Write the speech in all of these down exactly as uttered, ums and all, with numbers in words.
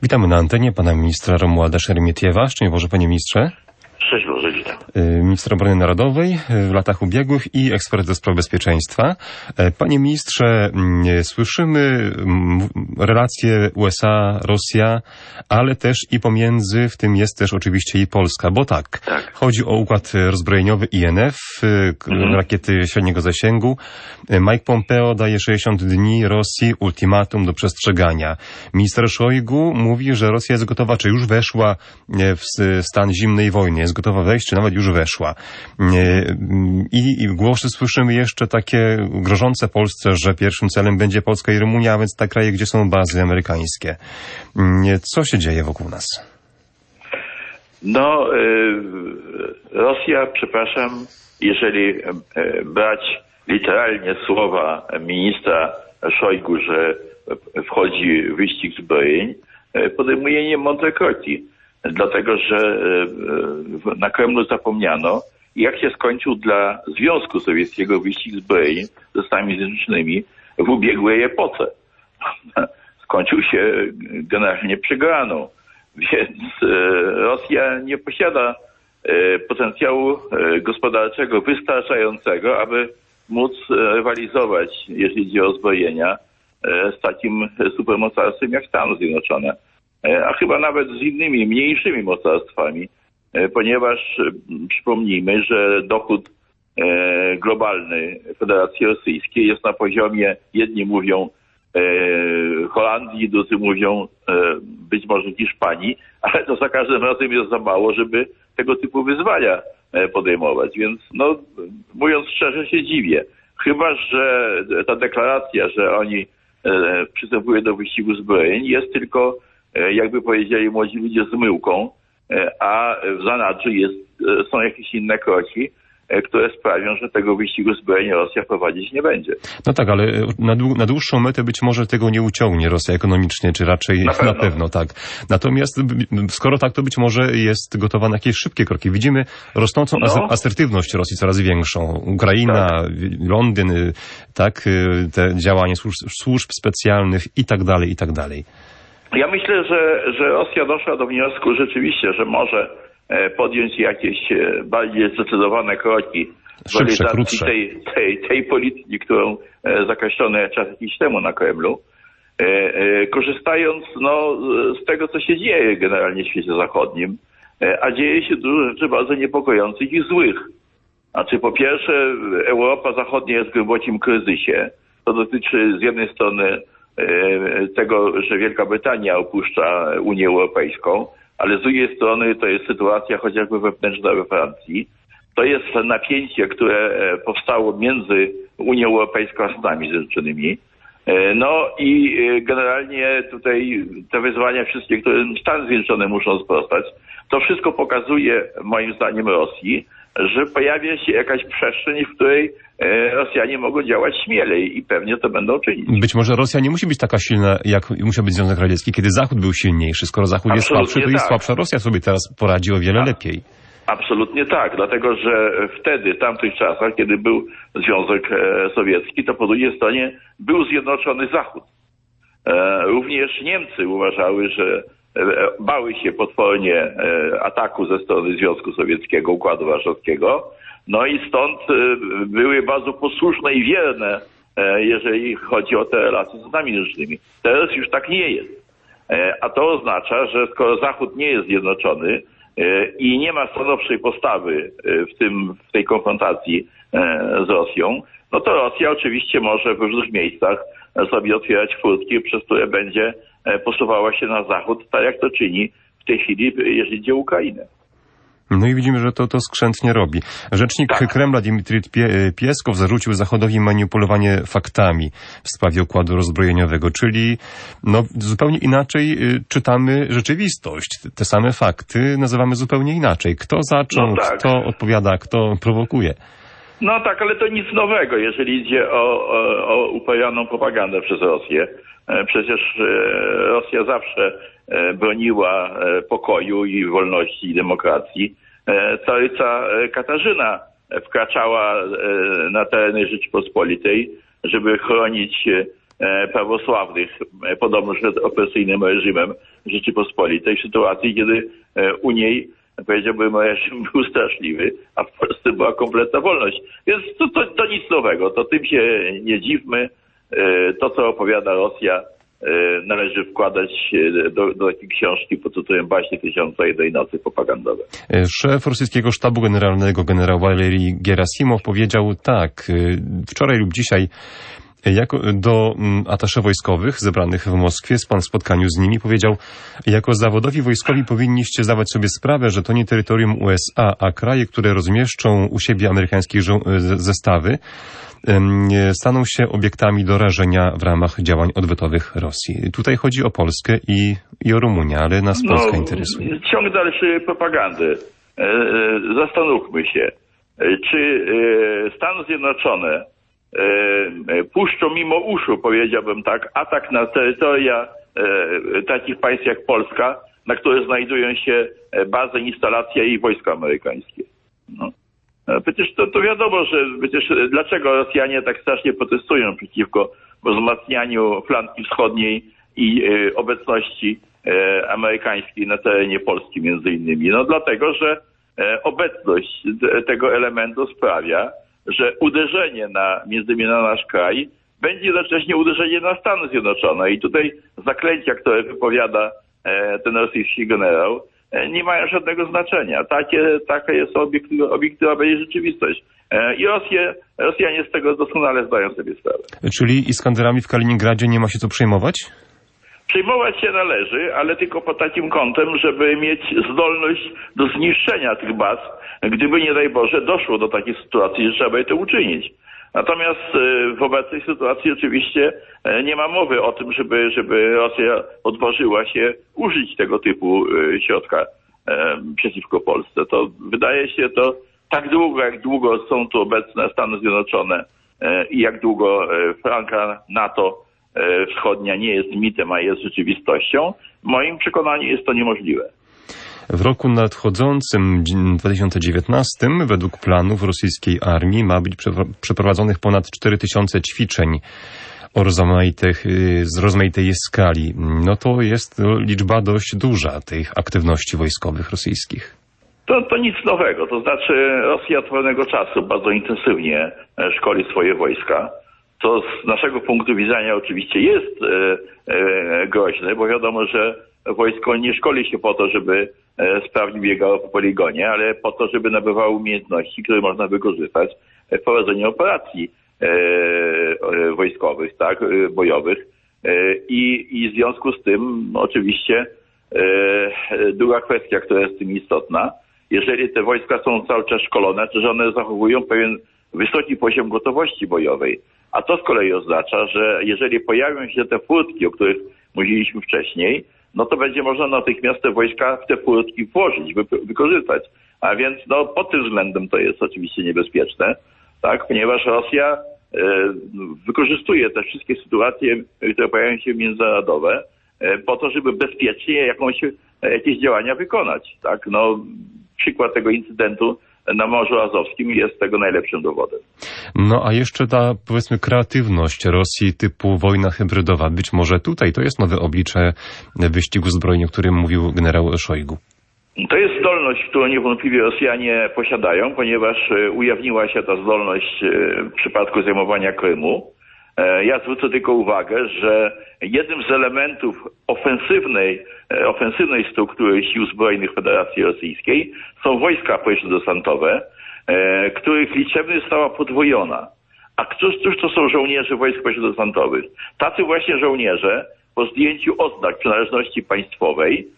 Witamy na antenie pana ministra Romualda Szeremietiewa. Szczęść Boże, panie ministrze. Szczęść Boże, witam. Minister Obrony Narodowej w latach ubiegłych i ekspert do spraw bezpieczeństwa. Panie ministrze, słyszymy relacje U S A, Rosja, ale też i pomiędzy, w tym jest też oczywiście i Polska, bo tak, tak. chodzi o układ rozbrojeniowy I N F, mhm. rakiety średniego zasięgu. Mike Pompeo daje sześćdziesiąt dni Rosji ultimatum do przestrzegania. Minister Szojgu mówi, że Rosja jest gotowa, czy już weszła w stan zimnej wojny, jest gotowa wejść, czy nawet już weszła. I, i głosy słyszymy jeszcze takie grożące Polsce, że pierwszym celem będzie Polska i Rumunia, a więc te kraje, gdzie są bazy amerykańskie. Co się dzieje wokół nas? No, Rosja, przepraszam, jeżeli brać literalnie słowa ministra Szojgu, że wchodzi w wyścig zbrojeń, podejmuje niemądre kroki. Dlatego, że na Kremlu zapomniano, jak się skończył dla Związku Sowieckiego wyścig zbrojeń ze Stanami Zjednoczonymi w ubiegłej epoce. Skończył się generalnie przegraną. Więc Rosja nie posiada potencjału gospodarczego wystarczającego, aby móc rywalizować, jeżeli chodzi o zbrojenia, z takim supermocarstwem jak Stany Zjednoczone. A chyba nawet z innymi, mniejszymi mocarstwami, ponieważ przypomnijmy, że dochód globalny Federacji Rosyjskiej jest na poziomie, jedni mówią Holandii, drudzy mówią być może Hiszpanii, ale to za każdym razem jest za mało, żeby tego typu wyzwania podejmować. Więc no, mówiąc szczerze, się dziwię. Chyba że ta deklaracja, że oni przystępują do wyścigu zbrojeń, jest tylko, jakby powiedzieli młodzi ludzie, zmyłką, a w zanadrzu jest, są jakieś inne kroki, które sprawią, że tego wyścigu zbrojeń Rosja prowadzić nie będzie. No tak, ale na, dłu- na dłuższą metę być może tego nie uciągnie Rosja ekonomicznie, czy raczej na pewno, na pewno tak. Natomiast skoro tak, to być może jest gotowa na jakieś szybkie kroki. Widzimy rosnącą no. as- asertywność Rosji coraz większą. Ukraina, tak. Londyn, tak, te działania służb, służb specjalnych i tak dalej, i tak dalej. Ja myślę, że, że Rosja doszła do wniosku rzeczywiście, że może podjąć jakieś bardziej zdecydowane kroki w realizacji tej, tej, tej polityki, którą zakreślono czas jakiś temu na Kremlu, korzystając no, z tego, co się dzieje generalnie w świecie zachodnim, a dzieje się dużo rzeczy bardzo niepokojących i złych. Znaczy, po pierwsze, Europa Zachodnia jest w głębokim kryzysie. To dotyczy z jednej strony tego, że Wielka Brytania opuszcza Unię Europejską, ale z drugiej strony to jest sytuacja chociażby wewnętrzna we Francji. To jest napięcie, które powstało między Unią Europejską a Stanami Zjednoczonymi. No i generalnie tutaj te wyzwania wszystkie, które Stany Zjednoczone muszą sprostać, to wszystko pokazuje moim zdaniem Rosji, że pojawia się jakaś przestrzeń, w której Rosjanie mogą działać śmielej i pewnie to będą czynić. Być może Rosja nie musi być taka silna, jak musiał być Związek Radziecki, kiedy Zachód był silniejszy. Skoro Zachód jest słabszy, to tak. Jest słabsza Rosja sobie teraz poradzi o wiele tak. lepiej. Absolutnie tak, dlatego że wtedy, w tamtych czasach, kiedy był Związek Sowiecki, to po drugiej stronie był zjednoczony Zachód. Również Niemcy uważały, że bały się potwornie ataku ze strony Związku Sowieckiego, Układu Warszawskiego, no i stąd były bardzo posłuszne i wierne, jeżeli chodzi o te relacje z Stanami Zjednoczonymi. Teraz już tak nie jest. A to oznacza, że skoro Zachód nie jest zjednoczony i nie ma stanowczej postawy w tym, w tej konfrontacji z Rosją, no to Rosja oczywiście może w różnych miejscach sobie otwierać furtki, przez które będzie posuwała się na zachód, tak jak to czyni w tej chwili, jeżeli idzie o Ukrainę. No i widzimy, że to, to skrzętnie robi. Rzecznik tak. Kremla Dmitrij Pieskow zarzucił Zachodowi manipulowanie faktami w sprawie układu rozbrojeniowego, czyli no, zupełnie inaczej czytamy rzeczywistość. Te same fakty nazywamy zupełnie inaczej. Kto zaczął, no tak. kto odpowiada, kto prowokuje. No tak, ale to nic nowego, jeżeli idzie o, o, o uprawianą propagandę przez Rosję. Przecież Rosja zawsze broniła pokoju i wolności i demokracji. Caryca Katarzyna wkraczała na tereny Rzeczypospolitej, żeby chronić prawosławnych, podobno przed opresyjnym reżimem Rzeczypospolitej, w sytuacji, kiedy u niej, powiedziałbym, reżim był straszliwy, a w Polsce była kompletna wolność. Więc to, to, to nic nowego, to tym się nie dziwmy. To, co opowiada Rosja, należy wkładać do, do takiej książki pod tytułem Baśnie Tysiąca Jednej Nocy propagandowe. Szef rosyjskiego sztabu generalnego generał Walerij Gerasimow powiedział tak, wczoraj lub dzisiaj jako do atasze wojskowych zebranych w Moskwie, w spotkaniu z nimi powiedział: jako zawodowi wojskowi powinniście zdawać sobie sprawę, że to nie terytorium U S A, a kraje, które rozmieszczą u siebie amerykańskie zestawy, staną się obiektami do rażenia w ramach działań odwetowych Rosji. Tutaj chodzi o Polskę i, i o Rumunię, ale nas Polska no, interesuje. Ciąg dalszy propagandy. Zastanówmy się, czy Stany Zjednoczone puszczą mimo uszu, powiedziałbym tak, atak na terytoria takich państw jak Polska, na których znajdują się bazy, instalacje i wojska amerykańskie. No. Przecież to, to wiadomo, że przecież dlaczego Rosjanie tak strasznie protestują przeciwko wzmacnianiu flanki wschodniej i e, obecności e, amerykańskiej na terenie Polski między innymi. No dlatego, że e, obecność d- tego elementu sprawia, że uderzenie na, między innymi na nasz kraj będzie jednocześnie uderzenie na Stany Zjednoczone. I tutaj zaklęcia, które wypowiada e, ten rosyjski generał, nie mają żadnego znaczenia. Takie, taka jest obiektywa, obiektywa będzie rzeczywistość. I Rosję, Rosjanie z tego doskonale zdają sobie sprawę. Czyli Iskanderami w Kaliningradzie nie ma się co przejmować? Przejmować się należy, ale tylko pod takim kątem, żeby mieć zdolność do zniszczenia tych baz, gdyby nie daj Boże doszło do takiej sytuacji, że trzeba by to uczynić. Natomiast w obecnej sytuacji oczywiście nie ma mowy o tym, żeby, żeby Rosja odważyła się użyć tego typu środka przeciwko Polsce. To wydaje się to tak długo, jak długo są tu obecne Stany Zjednoczone i jak długo flanka NATO wschodnia nie jest mitem, a jest rzeczywistością, w moim przekonaniu jest to niemożliwe. W roku nadchodzącym, dwa tysiące dziewiętnastym, według planów rosyjskiej armii ma być przeprowadzonych ponad cztery tysiące ćwiczeń o rozmaitej, z rozmaitej skali. No to jest liczba dość duża tych aktywności wojskowych rosyjskich. To, to nic nowego, to znaczy Rosja od pewnego czasu bardzo intensywnie szkoli swoje wojska. To z naszego punktu widzenia oczywiście jest e, e, groźne, bo wiadomo, że wojsko nie szkoli się po to, żeby e, sprawnie biegało po poligonie, ale po to, żeby nabywało umiejętności, które można wykorzystać w prowadzeniu operacji e, e, wojskowych, tak, e, bojowych. E, i, I w związku z tym oczywiście e, druga kwestia, która jest w tym istotna, jeżeli te wojska są cały czas szkolone, to że one zachowują pewien wysoki poziom gotowości bojowej. A to z kolei oznacza, że jeżeli pojawią się te furtki, o których mówiliśmy wcześniej, no to będzie można natychmiast te wojska w te furtki włożyć, wy- wykorzystać. A więc no pod tym względem to jest oczywiście niebezpieczne, tak, ponieważ Rosja e, wykorzystuje te wszystkie sytuacje, które pojawiają się międzynarodowe, e, po to, żeby bezpiecznie jakąś, e, jakieś działania wykonać, tak. No przykład tego incydentu na Morzu Azowskim jest tego najlepszym dowodem. No a jeszcze ta, powiedzmy, kreatywność Rosji typu wojna hybrydowa. Być może tutaj to jest nowe oblicze wyścigu zbrojni, o którym mówił generał Szojgu. To jest zdolność, którą niewątpliwie Rosjanie posiadają, ponieważ ujawniła się ta zdolność w przypadku zajmowania Krymu. Ja zwrócę tylko uwagę, że jednym z elementów ofensywnej, ofensywnej struktury sił zbrojnych Federacji Rosyjskiej są wojska protidesantowe, których liczebność została podwojona. A któż, któż to są żołnierze wojsk protidesantowych? Tacy właśnie żołnierze po zdjęciu oznak przynależności państwowej,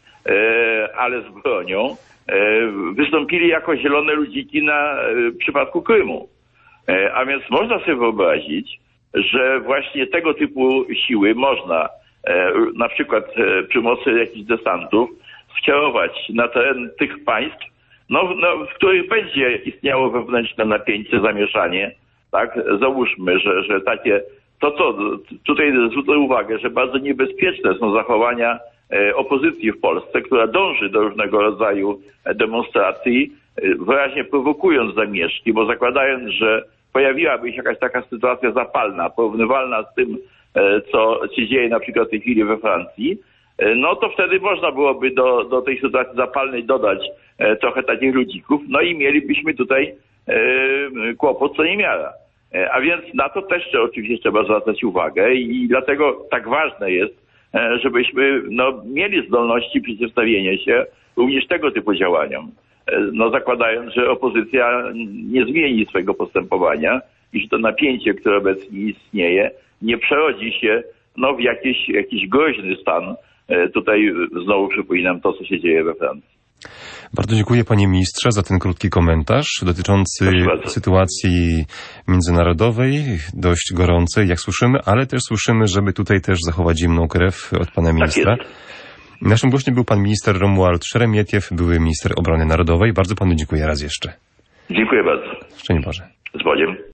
ale z bronią, wystąpili jako zielone ludziki na w przypadku Krymu. A więc można sobie wyobrazić, że właśnie tego typu siły można e, na przykład e, przy pomocy jakichś desantów skierować na teren tych państw, no, no, w których będzie istniało wewnętrzne napięcie, zamieszanie, tak? Załóżmy, że, że takie, to co, tutaj zwrócę uwagę, że bardzo niebezpieczne są zachowania e, opozycji w Polsce, która dąży do różnego rodzaju demonstracji, e, wyraźnie prowokując zamieszki, bo zakładając, że pojawiłaby się jakaś taka sytuacja zapalna, porównywalna z tym, co się dzieje na przykład w tej chwili we Francji, no to wtedy można byłoby do, do tej sytuacji zapalnej dodać trochę takich ludzików, no i mielibyśmy tutaj kłopot co niemiara. A więc na to też oczywiście trzeba zwracać uwagę i dlatego tak ważne jest, żebyśmy no, mieli zdolności przeciwstawienia się również tego typu działaniom. No, zakładając, że opozycja nie zmieni swojego postępowania i że to napięcie, które obecnie istnieje, nie przerodzi się no, w jakiś, jakiś groźny stan. Tutaj znowu przypominam to, co się dzieje we Francji. Bardzo dziękuję panie ministrze za ten krótki komentarz dotyczący sytuacji międzynarodowej, dość gorącej, jak słyszymy, ale też słyszymy, żeby tutaj też zachować zimną krew od pana ministra. Tak jest. Naszym gościem był pan minister Romuald Szeremietiew, były minister obrony narodowej. Bardzo panu dziękuję raz jeszcze. Dziękuję bardzo. Szczęść Boże. Z Bogiem.